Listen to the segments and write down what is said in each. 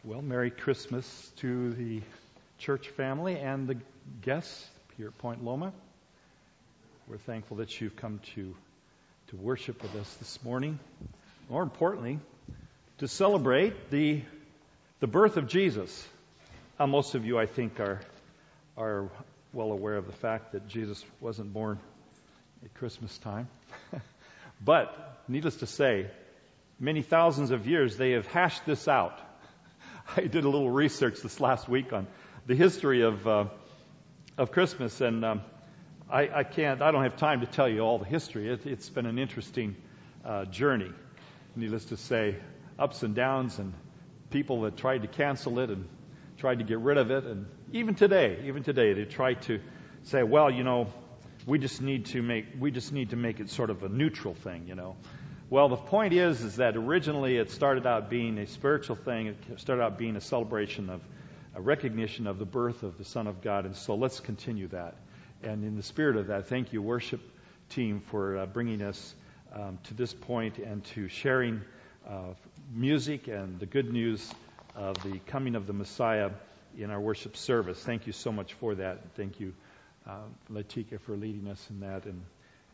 Well, Merry Christmas to the church family and the guests here at Point Loma. We're thankful that you've come to worship with us this morning. More importantly, to celebrate the birth of Jesus. Most of you, I think, are well aware of the fact that Jesus wasn't born at Christmas time. But, needless to say, many thousands of years they have hashed this out. I did a little research this last week on the history of Christmas, and I don't have time to tell you all the history. It's been an interesting journey. Needless to say, ups and downs, and people that tried to cancel it and tried to get rid of it, and even today, they try to say, well, we just need to make it sort of a neutral thing, Well, the point is that originally it started out being a spiritual thing. It started out being a celebration of a recognition of the birth of the Son of God. And so let's continue that. And in the spirit of that, thank you, worship team, for bringing us to this point and to sharing music and the good news of the coming of the Messiah in our worship service. Thank you so much for that. Thank you, Latika, for leading us in that, and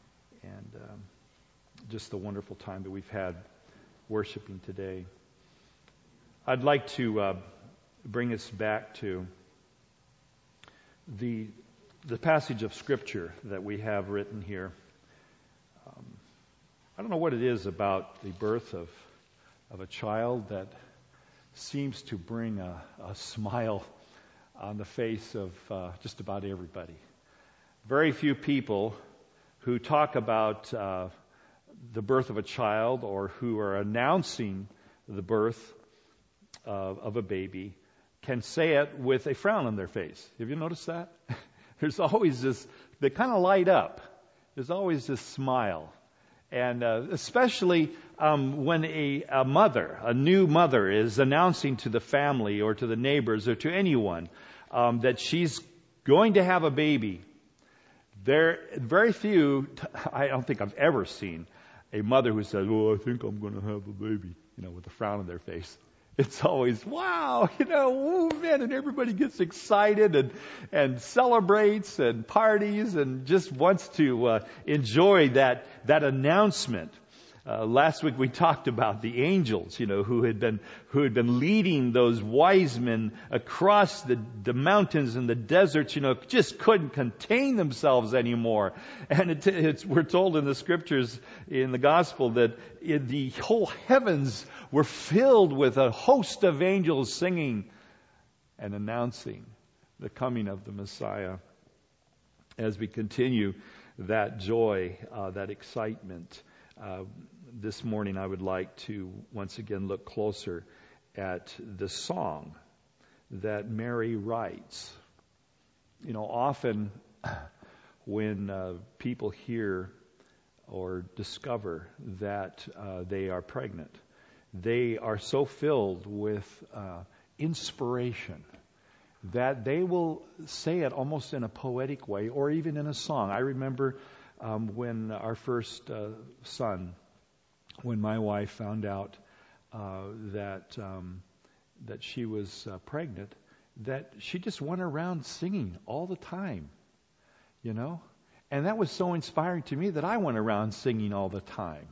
just the wonderful time that we've had worshiping today. I'd like to bring us back to the passage of Scripture that we have written here. I don't know what it is about the birth of a child that seems to bring a smile on the face of just about everybody. Very few people who talk about the birth of a child, or who are announcing the birth of a baby, can say it with a frown on their face. Have you noticed that? There's always this, they kind of light up. There's always this smile. And especially when a new mother is announcing to the family or to the neighbors or to anyone that she's going to have a baby. Very few, I don't think I've ever seen a mother who says, "Oh, I think I'm going to have a baby," with a frown on their face. It's always, wow, oh man, and everybody gets excited and celebrates and parties and just wants to enjoy that announcement. Last week we talked about the angels, who had been leading those wise men across the mountains and the deserts, just couldn't contain themselves anymore. And we're told in the scriptures, in the gospel, that the whole heavens were filled with a host of angels singing and announcing the coming of the Messiah. As we continue that joy, that excitement, this morning I would like to once again look closer at the song that Mary writes. Often when people hear or discover that they are pregnant, they are so filled with inspiration that they will say it almost in a poetic way or even in a song. I remember when our first son, when my wife found out that she was pregnant, that she just went around singing all the time, and that was so inspiring to me that I went around singing all the time,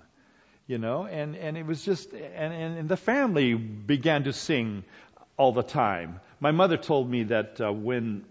and it was just, and the family began to sing all the time. My mother told me that when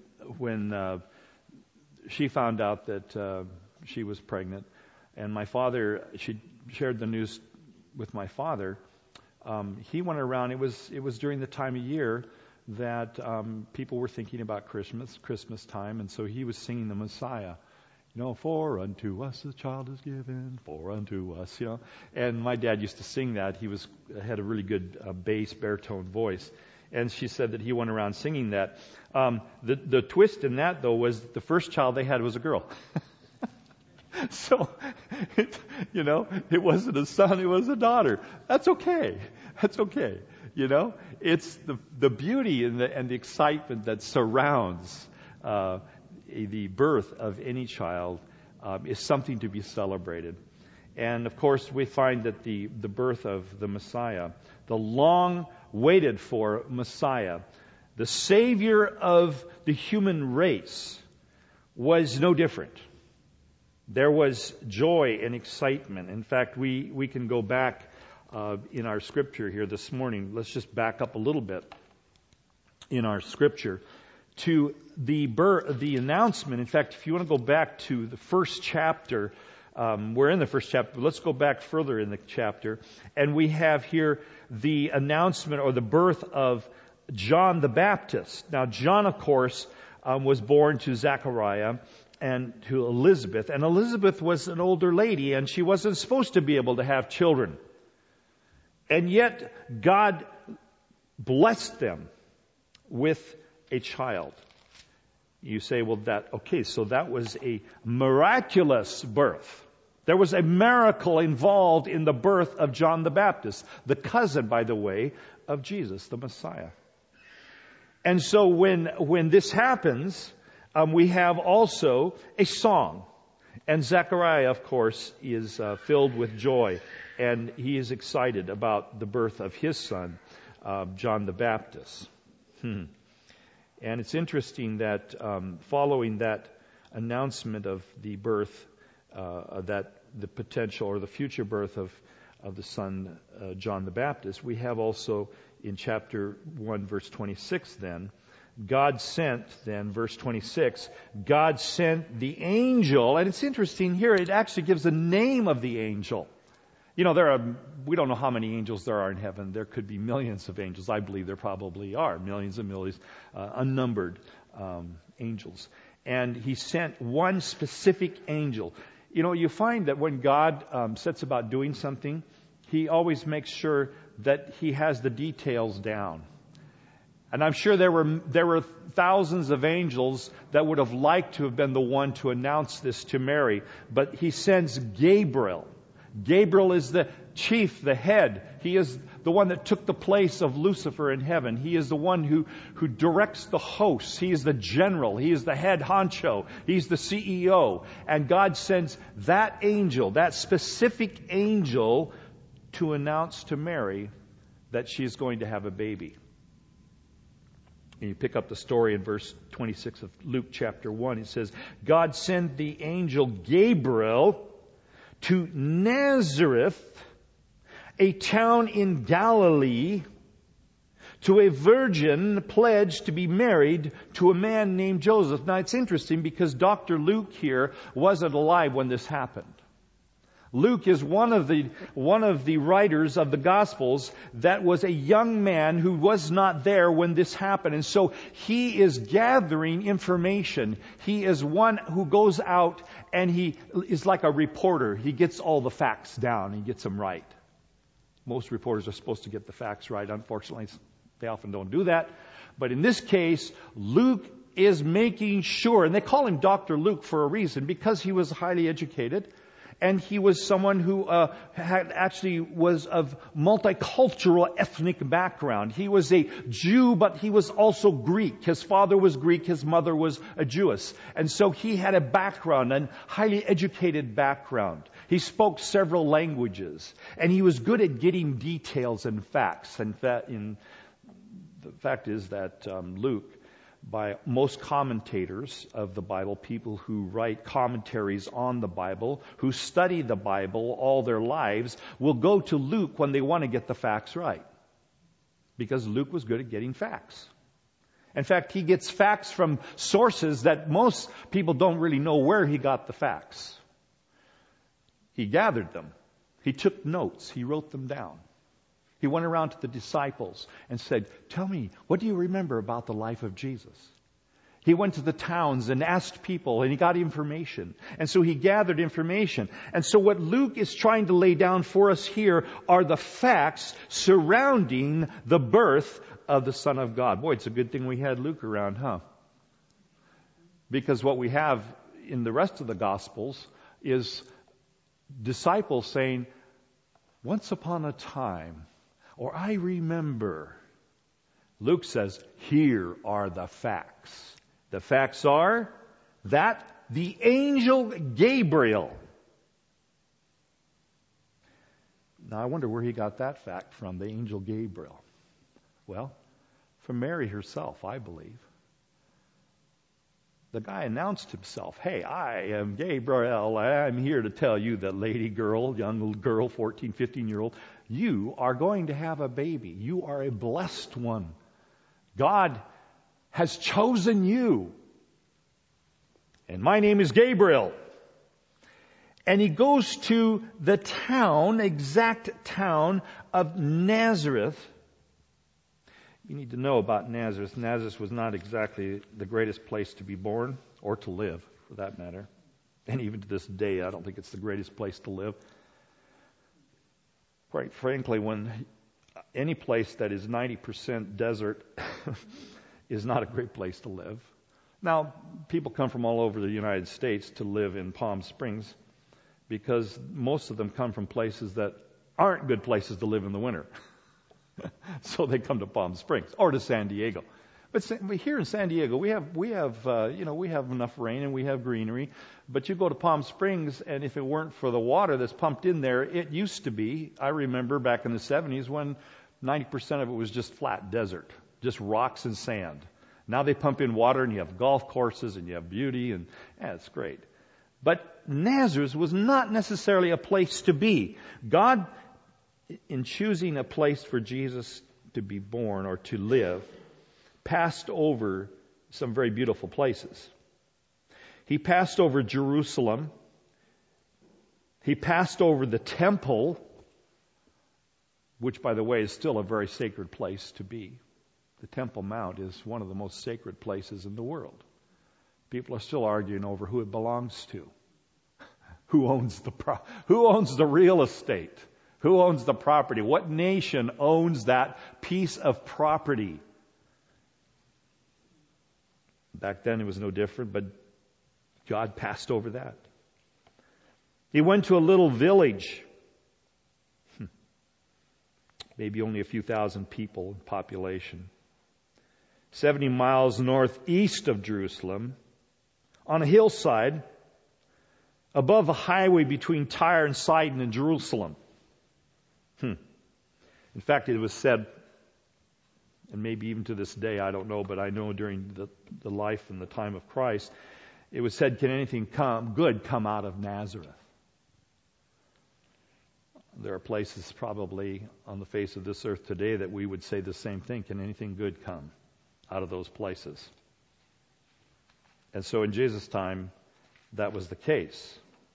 she found out that she was pregnant, and she shared the news with my father, he went around, it was during the time of year that people were thinking about Christmas time, and so he was singing the Messiah. For unto us a child is given, for unto us, And my dad used to sing that. He had a really good bass, baritone voice. And she said that he went around singing that. The twist in that, though, was the first child they had was a girl. So, it wasn't a son, it was a daughter. That's okay. It's the beauty and the excitement that surrounds the birth of any child is something to be celebrated. And of course, we find that the birth of the Messiah, the long waited for Messiah, the Savior of the human race, was no different. There was joy and excitement. In fact, we can go back in our scripture here this morning. Let's just back up a little bit in our scripture to the announcement. In fact, if you want to go back to the first chapter, we're in the first chapter, but let's go back further in the chapter. And we have here the announcement or the birth of John the Baptist. Now, John, of course, was born to Zechariah and to Elizabeth. And Elizabeth was an older lady, and she wasn't supposed to be able to have children. And yet, God blessed them with a child. You say, well, so that was a miraculous birth. There was a miracle involved in the birth of John the Baptist, the cousin, by the way, of Jesus, the Messiah. And so when this happens, we have also a song. And Zechariah, of course, is filled with joy. And he is excited about the birth of his son, John the Baptist. And it's interesting that following that announcement of the birth, that the potential or the future birth of the son, John the Baptist, we have also in chapter 1, verse 26 then, God sent, then, verse 26, God sent the angel, and it's interesting here, it actually gives the name of the angel. You know, we don't know how many angels there are in heaven. There could be millions of angels. I believe there probably are millions and millions, unnumbered angels. And he sent one specific angel. You know, you find that when God sets about doing something, he always makes sure that he has the details down. And I'm sure there were thousands of angels that would have liked to have been the one to announce this to Mary. But he sends Gabriel. Gabriel is the chief, the head. He is the one that took the place of Lucifer in heaven. He is the one who directs the hosts. He is the general. He is the head honcho. He's the CEO. And God sends that angel, that specific angel, to announce to Mary that she is going to have a baby. And you pick up the story in verse 26 of Luke chapter 1. It says, God sent the angel Gabriel to Nazareth, a town in Galilee, to a virgin pledged to be married to a man named Joseph. Now it's interesting because Dr. Luke here wasn't alive when this happened. Luke is one of the writers of the Gospels that was a young man who was not there when this happened. And so he is gathering information. He is one who goes out and he is like a reporter. He gets all the facts down. He gets them right. Most reporters are supposed to get the facts right. Unfortunately, they often don't do that. But in this case, Luke is making sure, and they call him Dr. Luke for a reason, because he was highly educated. And he was someone who was of multicultural ethnic background. He was a Jew, but he was also Greek. His father was Greek, his mother was a Jewess. And so he had a background, a highly educated background. He spoke several languages. And he was good at getting details and facts. And the fact is that Luke, by most commentators of the Bible, people who write commentaries on the Bible, who study the Bible all their lives, will go to Luke when they want to get the facts right. Because Luke was good at getting facts. In fact, he gets facts from sources that most people don't really know where he got the facts. He gathered them. He took notes. He wrote them down. He went around to the disciples and said, tell me, what do you remember about the life of Jesus? He went to the towns and asked people, and he got information. And so he gathered information. And so what Luke is trying to lay down for us here are the facts surrounding the birth of the Son of God. Boy, it's a good thing we had Luke around, huh? Because what we have in the rest of the Gospels is disciples saying, once upon a time, or I remember. Luke says, here are the facts. The facts are that the angel Gabriel. Now I wonder where he got that fact from, the angel Gabriel. Well, from Mary herself, I believe. The guy announced himself. Hey, I am Gabriel. I'm here to tell you that lady girl, young girl, 14, 15-year-old, you are going to have a baby. You are a blessed one. God has chosen you. And my name is Gabriel. And he goes to the town, exact town of Nazareth. You need to know about Nazareth. Nazareth was not exactly the greatest place to be born or to live, for that matter. And even to this day, I don't think it's the greatest place to live. Quite frankly, when any place that is 90% desert is not a great place to live. Now, people come from all over the United States to live in Palm Springs because most of them come from places that aren't good places to live in the winter. So they come to Palm Springs or to San Diego. But here in San Diego, we have enough rain and we have greenery. But you go to Palm Springs, and if it weren't for the water that's pumped in there, it used to be. I remember back in the 70s when 90% of it was just flat desert, just rocks and sand. Now they pump in water, and you have golf courses, and you have beauty, and it's great. But Nazareth was not necessarily a place to be. God, in choosing a place for Jesus to be born or to live, passed over some very beautiful places. He passed over Jerusalem. He passed over the temple, which, by the way, is still a very sacred place to be. The Temple Mount is one of the most sacred places in the world. People are still arguing over who it belongs to. Who owns the real estate? Who owns the property? What nation owns that piece of property? Back then it was no different, but God passed over that. He went to a little village, maybe only a few thousand people in population, 70 miles northeast of Jerusalem, on a hillside above a highway between Tyre and Sidon in Jerusalem. In fact, it was said, and maybe even to this day, I don't know, but I know during the life and the time of Christ, it was said, can anything good come out of Nazareth? There are places probably on the face of this earth today that we would say the same thing. Can anything good come out of those places? And so in Jesus' time, that was the case.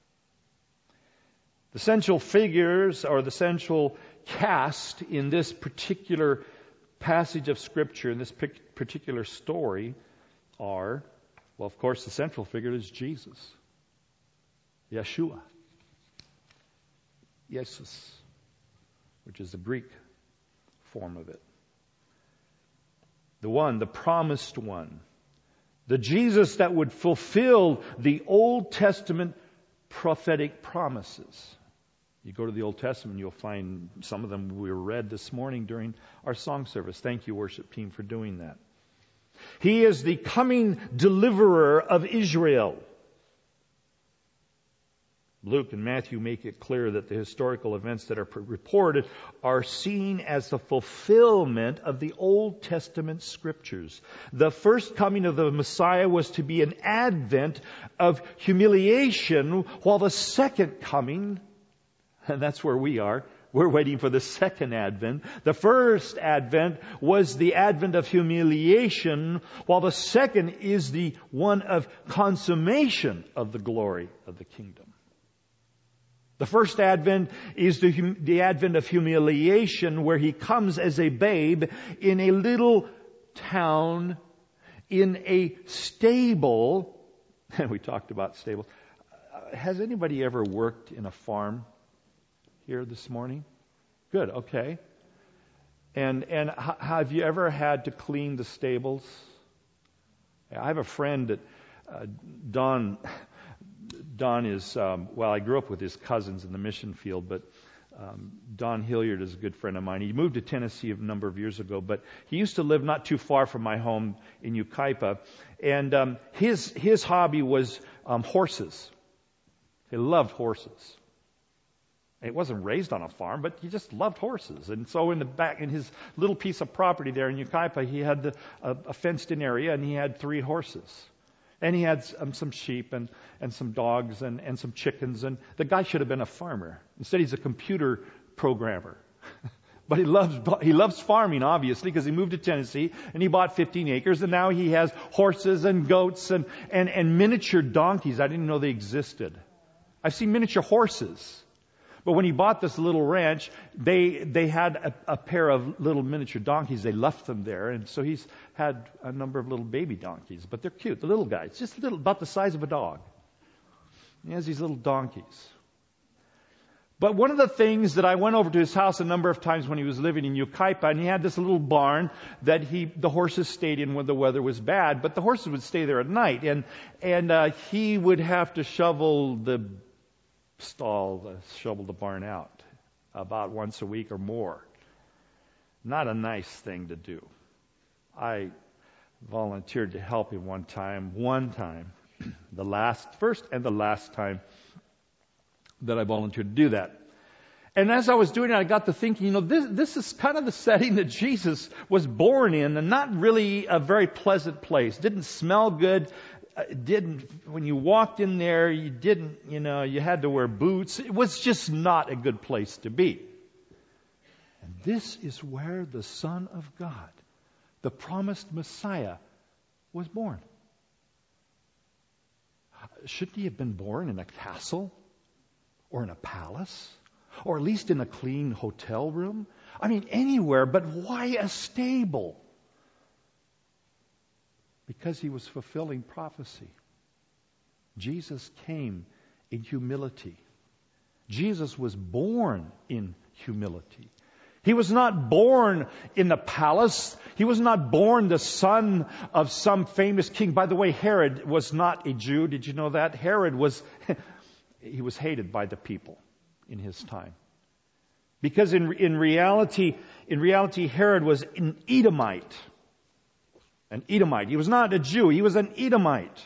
The central figures, or the central cast in this particular passage of Scripture, in this particular story, are, well, of course, the central figure is Jesus. Yeshua. Jesus, which is the Greek form of it. The one, the promised one. The Jesus that would fulfill the Old Testament prophetic promises. You go to the Old Testament, you'll find some of them we read this morning during our song service. Thank you, worship team, for doing that. He is the coming deliverer of Israel. Luke and Matthew make it clear that the historical events that are reported are seen as the fulfillment of the Old Testament Scriptures. The first coming of the Messiah was to be an advent of humiliation, while the second coming, and that's where we are, we're waiting for the second advent. The first advent was the advent of humiliation, while the second is the one of consummation of the glory of the kingdom. The first advent is the advent of humiliation, where he comes as a babe in a little town, in a stable. And we talked about stables. Has anybody ever worked in a farm here this morning? Good, okay. And have you ever had to clean the stables? I have a friend that Don is, I grew up with his cousins in the mission field, but Don Hilliard is a good friend of mine. He moved to Tennessee a number of years ago, but he used to live not too far from my home in Yucaipa, and his hobby was horses. He loved horses. He wasn't raised on a farm, but he just loved horses. And so in his little piece of property there in Yucaipa, he had a fenced-in area, and he had 3 horses. And he had some sheep and some dogs and some chickens. And the guy should have been a farmer. Instead, he's a computer programmer. But he loves farming, obviously, because he moved to Tennessee and he bought 15 acres. And now he has horses and goats and miniature donkeys. I didn't know they existed. I've seen miniature horses. But when he bought this little ranch, they had a pair of little miniature donkeys. They left them there. And so he's had a number of little baby donkeys. But they're cute, the little guys, just little, about the size of a dog. He has these little donkeys. But one of the things that I went over to his house a number of times when he was living in Yucaipa, and he had this little barn that the horses stayed in when the weather was bad, but the horses would stay there at night. And he would have to shovel the barn out about once a week or more. Not a nice thing to do. I volunteered to help him one time, the first and the last time that I volunteered to do that. And as I was doing it, I got to thinking, this is kind of the setting that Jesus was born in, and not really a very pleasant place. Didn't smell good. When you walked in there, you had to wear boots. It was just not a good place to be. And this is where the Son of God, the promised Messiah, was born. Shouldn't he have been born in a castle? Or in a palace? Or at least in a clean hotel room? I mean, anywhere, but why a stable? Because he was fulfilling prophecy. Jesus came in humility. Jesus was born in humility. He was not born in the palace. He was not born the son of some famous king. By the way, Herod was not a Jew. Did you know that? Herod was he was hated by the people in his time. Because in reality, Herod was an Edomite. An Edomite. He was not a Jew. He was an Edomite.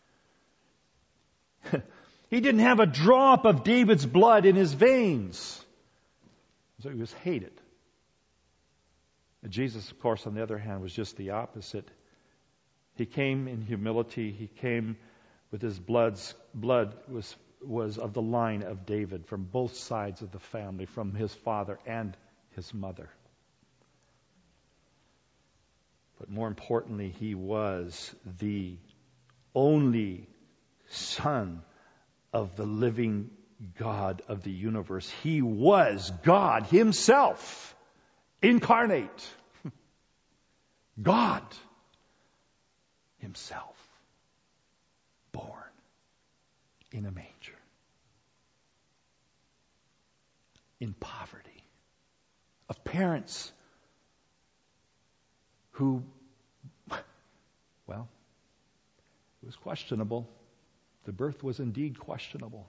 He didn't have a drop of David's blood in his veins. So he was hated. And Jesus, of course, on the other hand, was just the opposite. He came in humility. He came with his blood was of the line of David from both sides of the family, from his father and his mother. But more importantly, he was the only Son of the living God of the universe. He was God Himself, incarnate. God Himself, born in a manger, in poverty, of parents who, well, it was questionable. The birth was indeed questionable.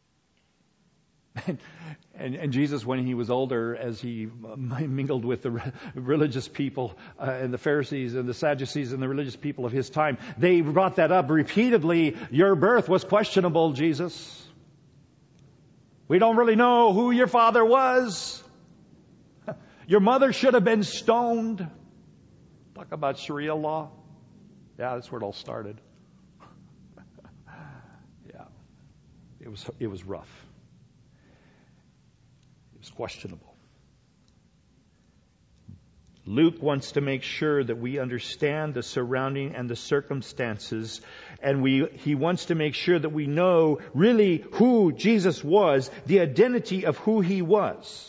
And Jesus, when he was older, as he mingled with the religious people and the Pharisees and the Sadducees and the religious people of his time, they brought that up repeatedly. Your birth was questionable, Jesus. We don't really know who your father was. Your mother should have been stoned. Talk about Sharia law. Yeah, that's where it all started. Yeah, it was rough. It was questionable. Luke wants to make sure that we understand the surrounding and the circumstances, and he wants to make sure that we know really who Jesus was, the identity of who he was.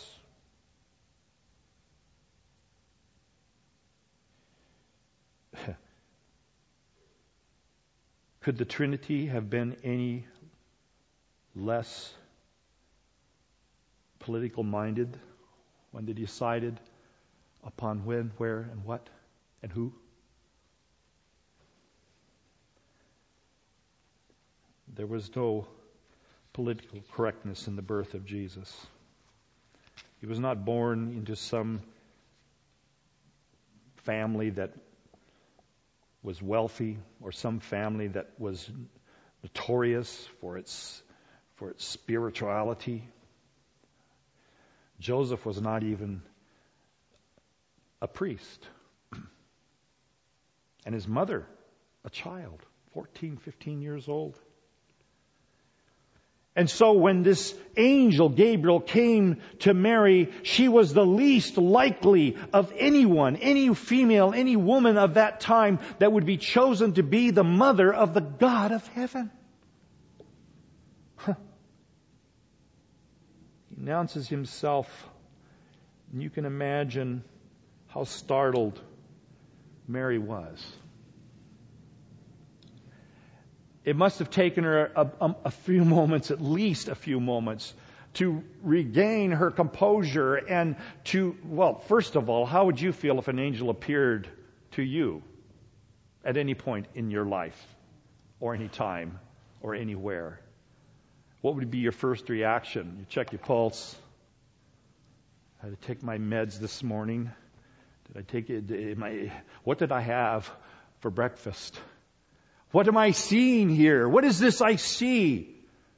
Could the Trinity have been any less political minded when they decided upon when, where, and what, and who? There was no political correctness in the birth of Jesus. He was not born into some family that was wealthy or some family that was notorious for its spirituality. Joseph was not even a priest. And his mother, a child, 14, 15 years old. And so when this angel Gabriel came to Mary, she was the least likely of anyone, any female, any woman of that time that would be chosen to be the mother of the God of heaven. He announces himself, and you can imagine how startled Mary was. It must have taken her a few moments, at least a few moments, to regain her composure and to, well, first of all, how would you feel if an angel appeared to you at any point in your life or any time or anywhere? What would be your first reaction? You check your pulse. I had to take my meds this morning. Did I take it? What did I have for breakfast? What am I seeing here? What is this I see?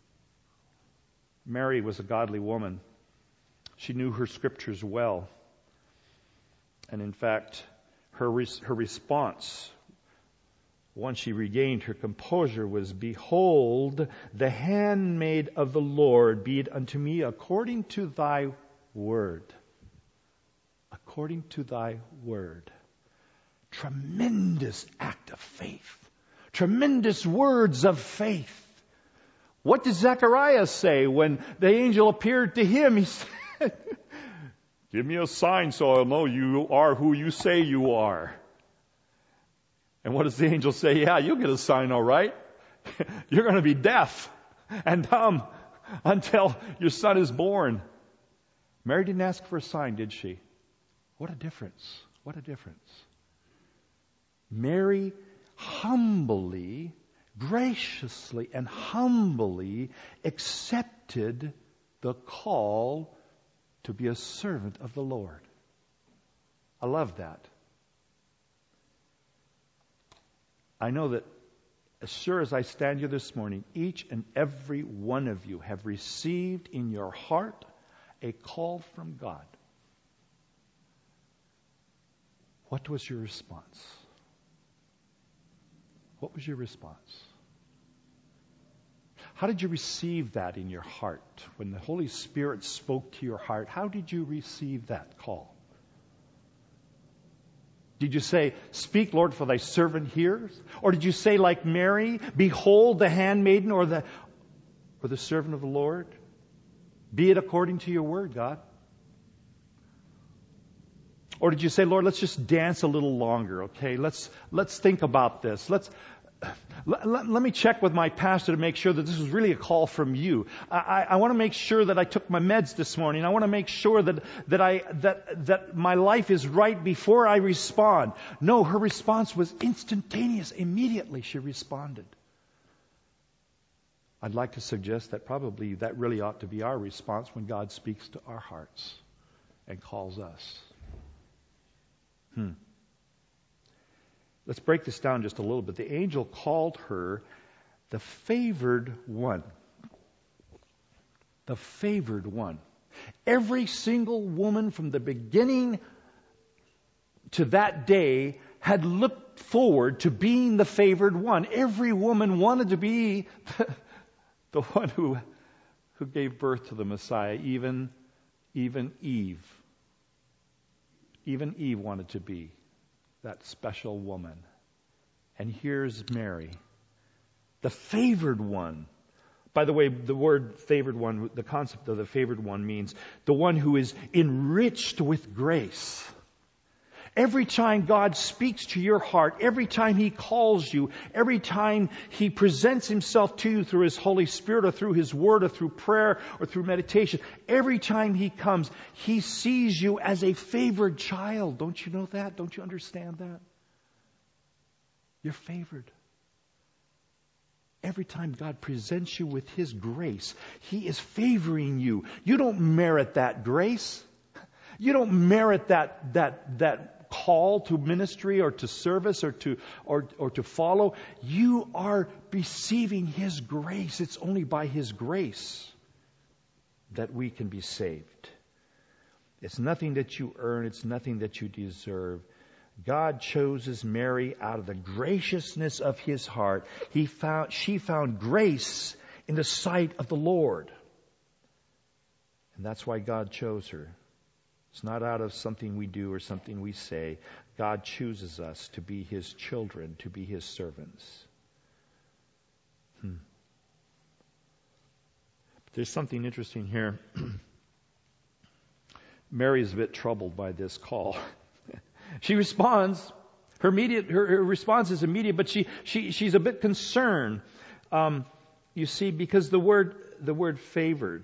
Mary was a godly woman. She knew her scriptures well. And in fact, her response, once she regained her composure, was, "Behold, the handmaid of the Lord, be it unto me according to thy word." According to thy word. Tremendous act of faith. Tremendous words of faith. What did Zechariah say when the angel appeared to him? He said, "Give me a sign so I'll know you are who you say you are." And what does the angel say? "Yeah, you'll get a sign, all right. You're going to be deaf and dumb until your son is born." Mary didn't ask for a sign, did she? What a difference. What a difference. Mary humbly, graciously, and humbly accepted the call to be a servant of the Lord. I love that. I know that as sure as I stand here this morning, each and every one of you have received in your heart a call from God. What was your response? What was your response? How did you receive that in your heart? When the Holy Spirit spoke to your heart, how did you receive that call? Did you say, "Speak, Lord, for thy servant hears"? Or did you say, like Mary, "Behold the handmaiden," or the servant of the Lord? Be it according to your word, God. Or did you say, "Lord, let's just dance a little longer, okay? Let's think about this. Let me check with my pastor to make sure that this was really a call from you. I want to make sure that I took my meds this morning. I want to make sure that my life is right before I respond." No, her response was instantaneous. Immediately she responded. I'd like to suggest that probably that really ought to be our response when God speaks to our hearts and calls us. Let's break this down just a little bit. The angel called her the favored one. The favored one. Every single woman from the beginning to that day had looked forward to being the favored one. Every woman wanted to be the one who gave birth to the Messiah, even Eve. Even Eve wanted to be that special woman. And here's Mary, the favored one. By the way, the word favored one, the concept of the favored one means the one who is enriched with grace. Every time God speaks to your heart, every time He calls you, every time He presents Himself to you through His Holy Spirit or through His Word or through prayer or through meditation, every time He comes, He sees you as a favored child. Don't you know that? Don't you understand that? You're favored. Every time God presents you with His grace, He is favoring you. You don't merit that grace. You don't merit that call to ministry or to service or to follow. You are receiving His grace. It's only by His grace that we can be saved. It's nothing that you earn. It's nothing that you deserve. God chooses Mary out of the graciousness of His heart. She found grace in the sight of the Lord. And that's why God chose her. It's not out of something we do or something we say. God chooses us to be His children, to be His servants. But there's something interesting here. Mary is a bit troubled by this call. She responds. Her response is immediate, but she's a bit concerned. You see, because the word favored.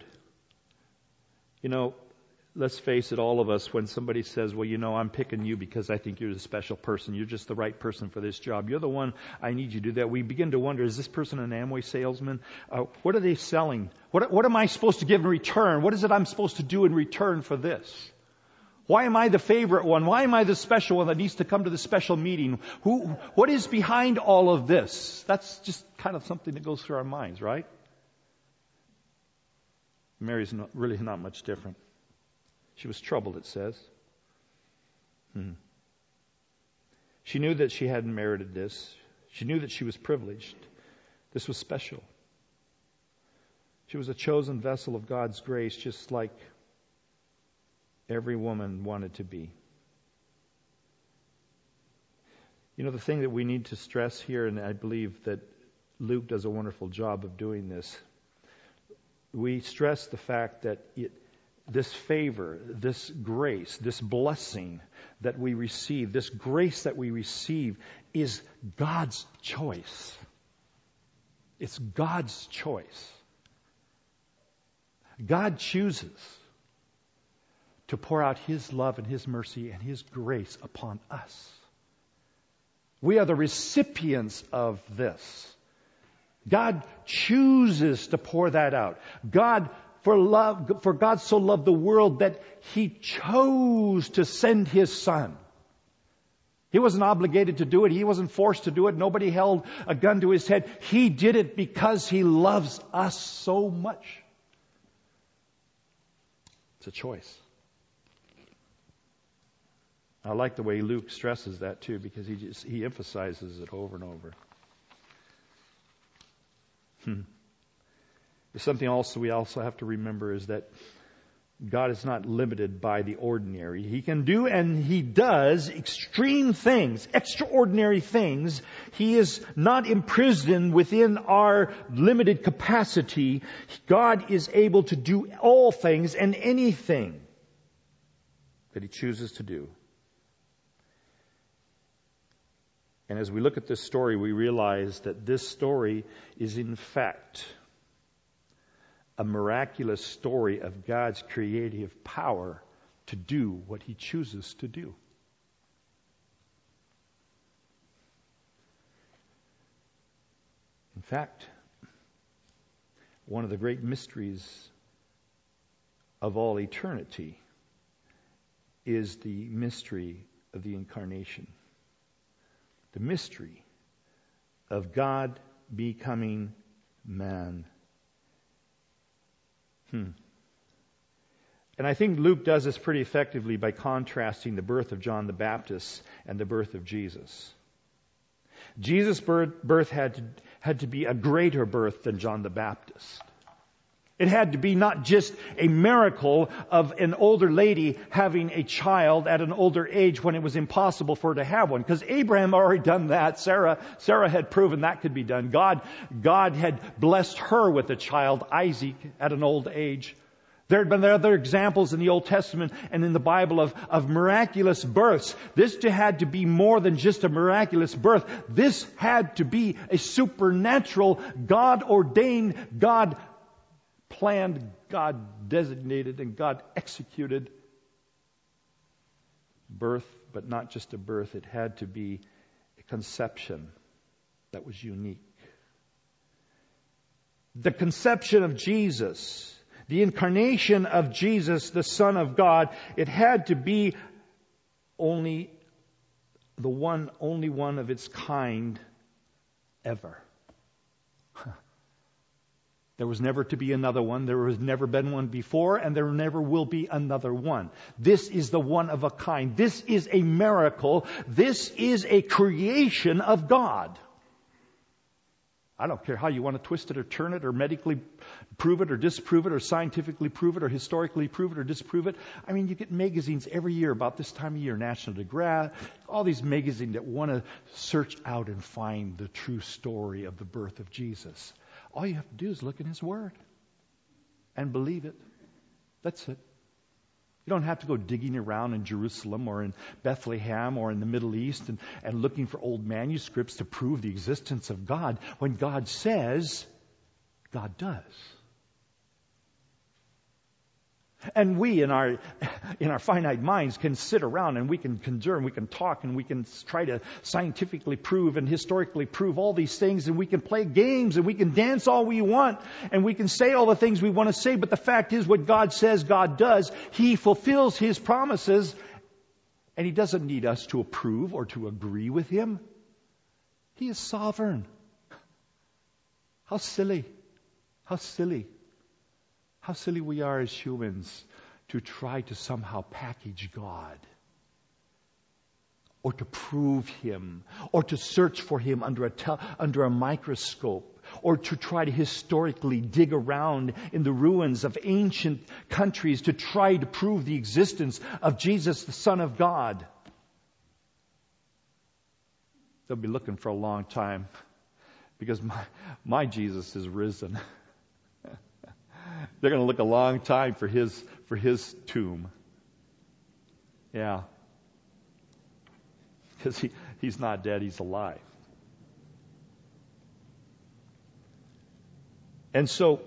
Let's face it, all of us, when somebody says, well, I'm picking you because I think you're the special person. You're just the right person for this job. You're the one I need you to do that. We begin to wonder, is this person an Amway salesman? What are they selling? What am I supposed to give in return? What is it I'm supposed to do in return for this? Why am I the favorite one? Why am I the special one that needs to come to the special meeting? What is behind all of this? That's just kind of something that goes through our minds, right? Mary's really not much different. She was troubled, it says. She knew that she hadn't merited this. She knew that she was privileged. This was special. She was a chosen vessel of God's grace, just like every woman wanted to be. The thing that we need to stress here, and I believe that Luke does a wonderful job of doing this, we stress the fact that this favor, this grace, this blessing that we receive, this grace that we receive is God's choice. It's God's choice. God chooses to pour out His love and His mercy and His grace upon us. We are the recipients of this. God chooses to pour that out. For God so loved the world that He chose to send His Son. He wasn't obligated to do it. He wasn't forced to do it. Nobody held a gun to His head. He did it because He loves us so much. It's a choice. I like the way Luke stresses that too, because he emphasizes it over and over. There's something else we also have to remember, is that God is not limited by the ordinary. He can do, and He does, extreme things, extraordinary things. He is not imprisoned within our limited capacity. God is able to do all things and anything that He chooses to do. And as we look at this story, we realize that this story is in fact a miraculous story of God's creative power to do what He chooses to do. In fact, one of the great mysteries of all eternity is the mystery of the Incarnation. The mystery of God becoming man. And I think Luke does this pretty effectively by contrasting the birth of John the Baptist and the birth of Jesus. Jesus' birth had to be a greater birth than John the Baptist. It had to be not just a miracle of an older lady having a child at an older age when it was impossible for her to have one. Because Abraham had already done that. Sarah had proven that could be done. God had blessed her with a child, Isaac, at an old age. There had been other examples in the Old Testament and in the Bible of miraculous births. This had to be more than just a miraculous birth. This had to be a supernatural, God-ordained, God planned, God designated, and God executed birth, but not just a birth. It had to be a conception that was unique. The conception of Jesus, the incarnation of Jesus, the Son of God, it had to be only one of its kind ever. There was never to be another one. There has never been one before, and there never will be another one. This is the one of a kind. This is a miracle. This is a creation of God. I don't care how you want to twist it or turn it or medically prove it or disprove it or scientifically prove it or historically prove it or disprove it. I mean, you get magazines every year about this time of year, National Geographic, all these magazines that want to search out and find the true story of the birth of Jesus. All you have to do is look in His Word and believe it. That's it. You don't have to go digging around in Jerusalem or in Bethlehem or in the Middle East and looking for old manuscripts to prove the existence of God. When God says, God does. And we in our finite minds can sit around and we can conjure and we can talk and we can try to scientifically prove and historically prove all these things, and we can play games and we can dance all we want and we can say all the things we want to say, but the fact is what God says, God does. He fulfills His promises, and He doesn't need us to approve or to agree with Him. He is sovereign. How silly. How silly. How silly we are as humans to try to somehow package God, or to prove Him, or to search for Him under a microscope, or to try to historically dig around in the ruins of ancient countries to try to prove the existence of Jesus, the Son of God. They'll be looking for a long time, because my Jesus is risen. They're going to look a long time for his tomb. Yeah. Because he's not dead, He's alive. And so,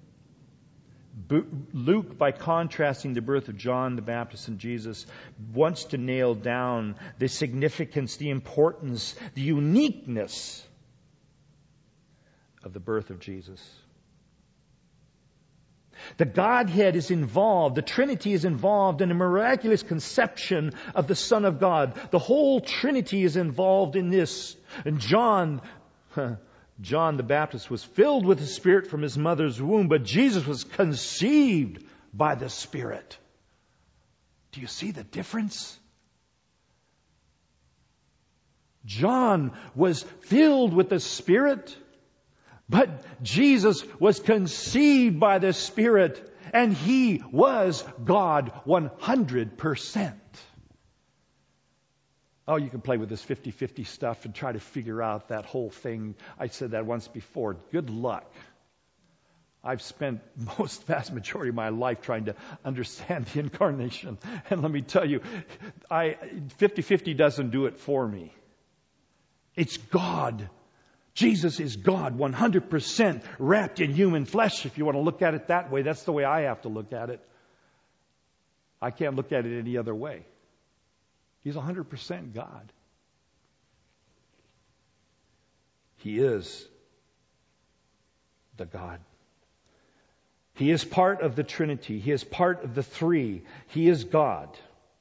Luke, by contrasting the birth of John the Baptist and Jesus, wants to nail down the significance, the importance, the uniqueness of the birth of Jesus. The Godhead is involved. The Trinity is involved in a miraculous conception of the Son of God. The whole Trinity is involved in this. And John the Baptist was filled with the Spirit from his mother's womb, but Jesus was conceived by the Spirit. Do you see the difference? John was filled with the Spirit, but Jesus was conceived by the Spirit, and He was God 100%. Oh, you can play with this 50-50 stuff and try to figure out that whole thing. I said that once before. Good luck. I've spent vast majority of my life trying to understand the incarnation. And let me tell you, 50-50 doesn't do it for me. It's God. Jesus is God, 100% wrapped in human flesh. If you want to look at it that way, that's the way I have to look at it. I can't look at it any other way. He's 100% God. He is the God. He is part of the Trinity. He is part of the three. He is God.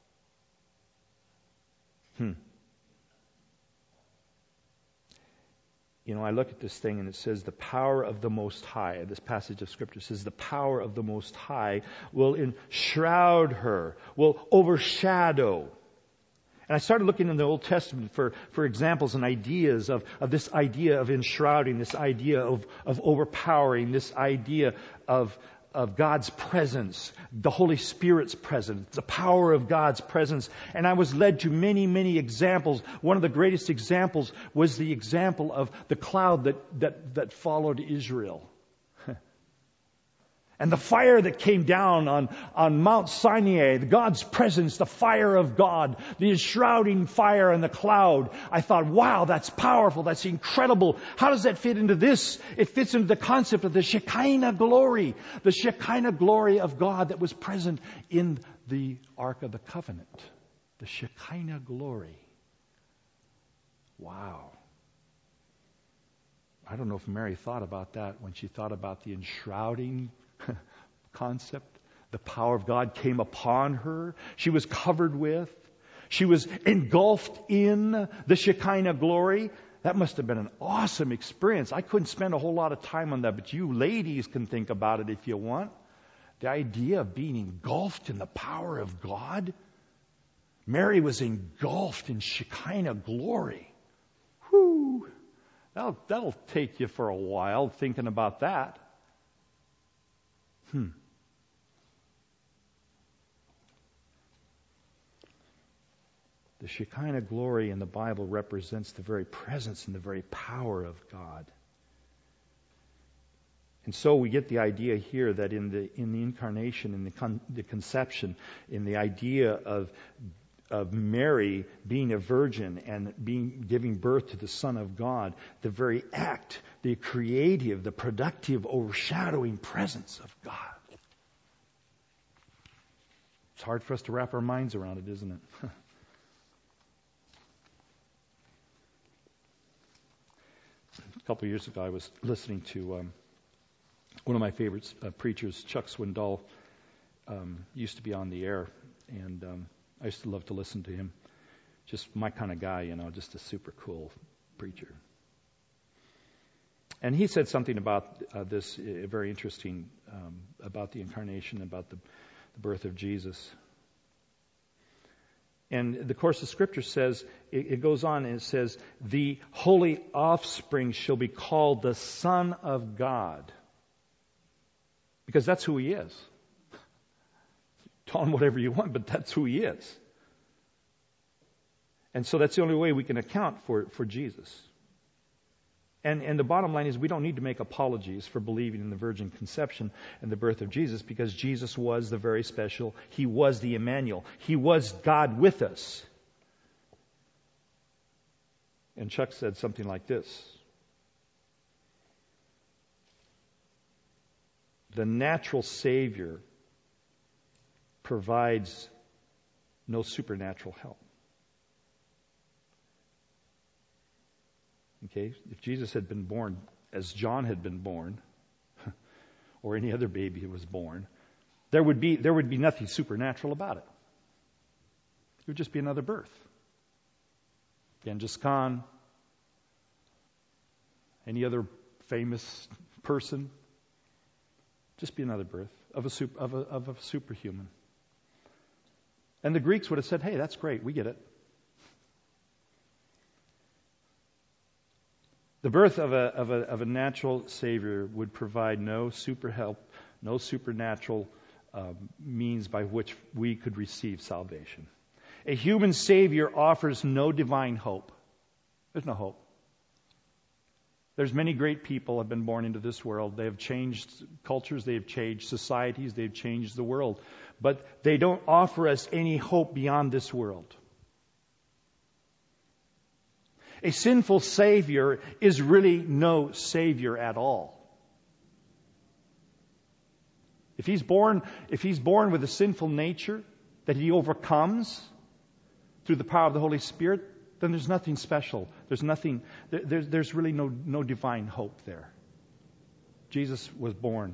You know, I look at this thing and it says the power of the Most High. This passage of Scripture says the power of the Most High will enshroud her, will overshadow. And I started looking in the Old Testament for examples and ideas of this idea of enshrouding, this idea of overpowering, this idea of God's presence, the Holy Spirit's presence, the power of God's presence. And I was led to many, many examples. One of the greatest examples was the example of the cloud that followed Israel. And the fire that came down on Mount Sinai, God's presence, the fire of God, the enshrouding fire and the cloud. I thought, wow, that's powerful, that's incredible. How does that fit into this? It fits into the concept of the Shekinah glory. The Shekinah glory of God that was present in the Ark of the Covenant. The Shekinah glory. Wow. I don't know if Mary thought about that when she thought about the enshrouding concept. The power of God came upon her. She was covered with. She was engulfed in the Shekinah glory. That must have been an awesome experience. I couldn't spend a whole lot of time on that, but you ladies can think about it if you want. The idea of being engulfed in the power of God. Mary was engulfed in Shekinah glory. Whew. That'll take you for a while thinking about that. The Shekinah glory in the Bible represents the very presence and the very power of God. And so we get the idea here that in the incarnation, in the conception, in the idea of Mary being a virgin and giving birth to the Son of God, the very act, the creative, the productive, overshadowing presence of God. It's hard for us to wrap our minds around it, isn't it? A couple of years ago, I was listening to one of my favorite preachers, Chuck Swindoll, used to be on the air, and I used to love to listen to him. Just my kind of guy, just a super cool preacher. And he said something about this very interesting, about the incarnation, about the birth of Jesus. And the course of Scripture says, it goes on and it says, the holy offspring shall be called the Son of God. Because that's who he is. Call him whatever you want, but that's who he is. And so that's the only way we can account for Jesus. And the bottom line is we don't need to make apologies for believing in the virgin conception and the birth of Jesus, because Jesus was the very special. He was the Emmanuel. He was God with us. And Chuck said something like this. The natural Savior provides no supernatural help. Okay, if Jesus had been born as John had been born, or any other baby who was born, there would be nothing supernatural about it. It would just be another birth. Genghis Khan, any other famous person, just be another birth of a superhuman. And the Greeks would have said, "Hey, that's great, we get it." The birth of a natural Savior would provide no super help, no supernatural means by which we could receive salvation. A human Savior offers no divine hope. There's no hope. There's many great people have been born into this world. They have changed cultures, they have changed societies, they've changed the world. But they don't offer us any hope beyond this world. A sinful Savior is really no Savior at all. If he's born with a sinful nature that he overcomes through the power of the Holy Spirit, then there's nothing special. There's really no divine hope there. Jesus was born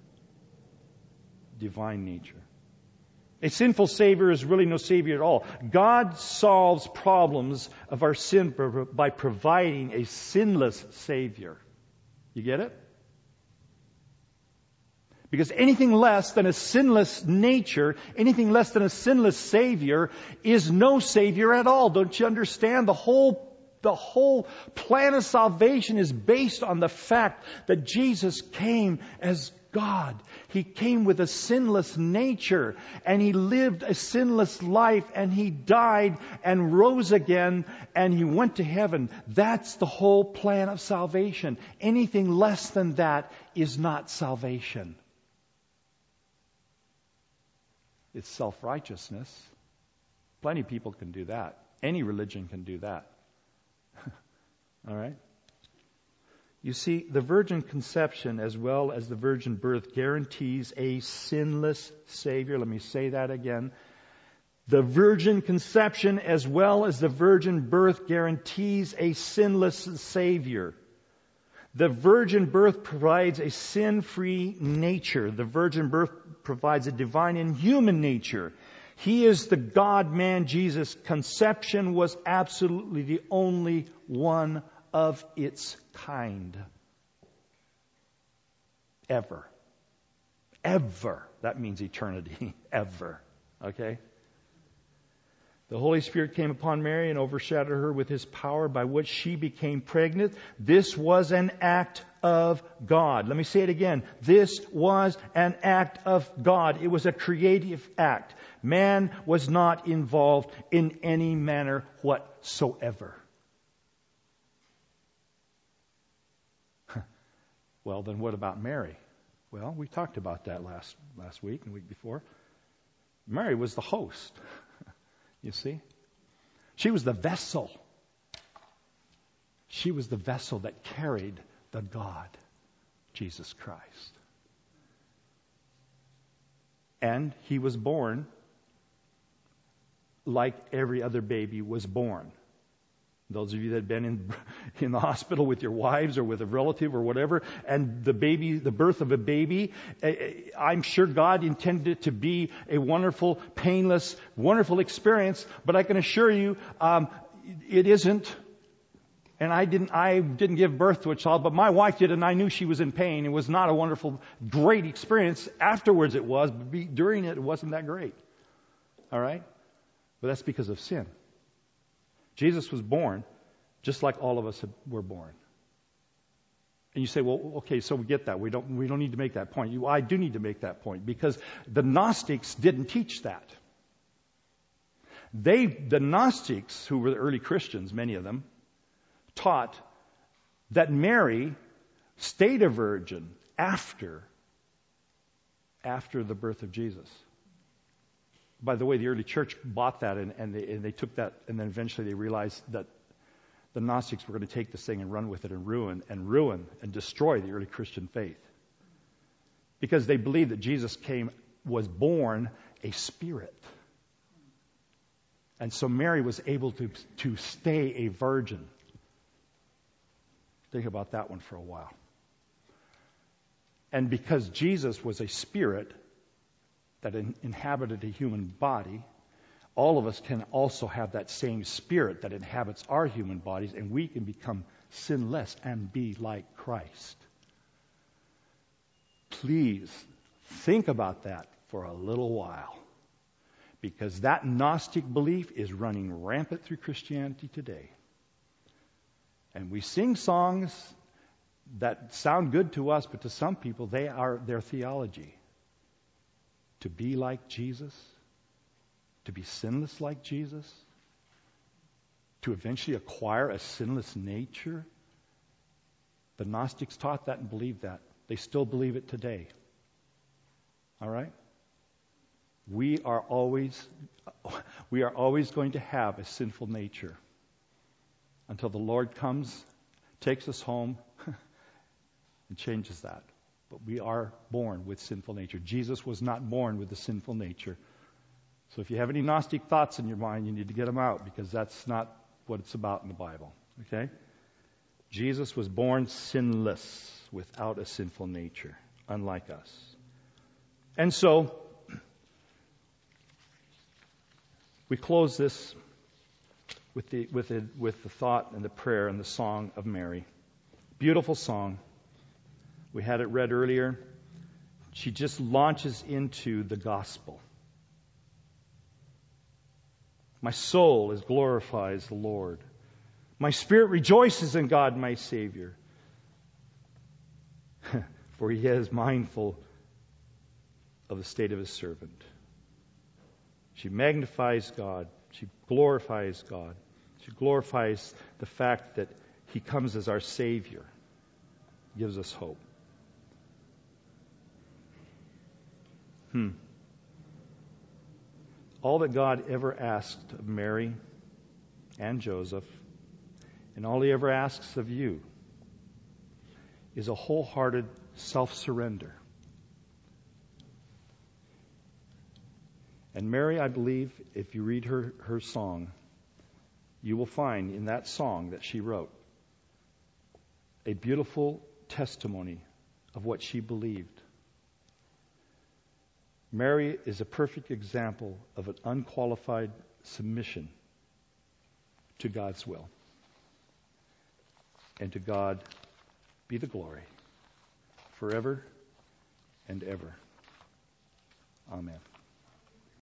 divine nature. A sinful Savior is really no Savior at all. God solves problems of our sin by providing a sinless Savior. You get it? Because anything less than a sinless nature, anything less than a sinless Savior is no Savior at all. Don't you understand? The whole plan of salvation is based on the fact that Jesus came as God. He came with a sinless nature, and He lived a sinless life, and He died and rose again, and He went to heaven. That's the whole plan of salvation. Anything less than that is not salvation. It's self-righteousness. Plenty of people can do that. Any religion can do that. All right? You see, the virgin conception as well as the virgin birth guarantees a sinless Savior. Let me say that again. The virgin conception as well as the virgin birth guarantees a sinless Savior. The virgin birth provides a sin-free nature. The virgin birth provides a divine and human nature. He is the God-man Jesus. Conception was absolutely the only one of its kind. Ever. Ever. That means eternity. Ever. Okay? The Holy Spirit came upon Mary and overshadowed her with His power, by which she became pregnant. This was an act of God. Let me say it again. This was an act of God. It was a creative act. Man was not involved in any manner whatsoever. Well, then what about Mary? Well, we talked about that last week and the week before. Mary was the host. You see? She was the vessel. She was the vessel that carried the God, Jesus Christ. And He was born like every other baby was born. Those of you that have been in the hospital with your wives or with a relative or whatever, and the birth of a baby, I'm sure God intended it to be a wonderful, painless, wonderful experience, but I can assure you, it isn't. And I didn't give birth to a child, but my wife did, and I knew she was in pain. It was not a wonderful, great experience. Afterwards it was, but during it wasn't that great. All right? But that's because of sin. Jesus was born just like all of us were born. And you say, well, okay, so we get that. We don't need to make that point. I do need to make that point because the Gnostics didn't teach that. The Gnostics, who were the early Christians, many of them, taught that Mary stayed a virgin after the birth of Jesus. By the way, the early church bought that and they took that, and then eventually they realized that the Gnostics were going to take this thing and run with it and ruin and destroy the early Christian faith. Because they believed that Jesus was born a spirit. And so Mary was able to stay a virgin. Think about that one for a while. And because Jesus was a spirit that inhabited a human body, all of us can also have that same spirit that inhabits our human bodies, and we can become sinless and be like Christ. Please think about that for a little while, because that Gnostic belief is running rampant through Christianity today. And we sing songs that sound good to us, but to some people, they are their theology. To be like Jesus, to be sinless like Jesus, to eventually acquire a sinless nature. The Gnostics taught that and believed that. They still believe it today. All right? We are always going to have a sinful nature until the Lord comes, takes us home, and changes that. But we are born with sinful nature. Jesus was not born with a sinful nature. So if you have any Gnostic thoughts in your mind, you need to get them out, because that's not what it's about in the Bible. Okay? Jesus was born sinless, without a sinful nature, unlike us. And so, we close this with the thought and the prayer and the song of Mary. Beautiful song. We had it read earlier. She just launches into the gospel. My soul glorifies the Lord. My spirit rejoices in God, my Savior. For He is mindful of the state of His servant. She magnifies God. She glorifies God. She glorifies the fact that He comes as our Savior. Gives us hope. All that God ever asked of Mary and Joseph, and all He ever asks of you, is a wholehearted self-surrender. And Mary, I believe, if you read her song, you will find in that song that she wrote a beautiful testimony of what she believed. Mary is a perfect example of an unqualified submission to God's will. And to God be the glory forever and ever. Amen.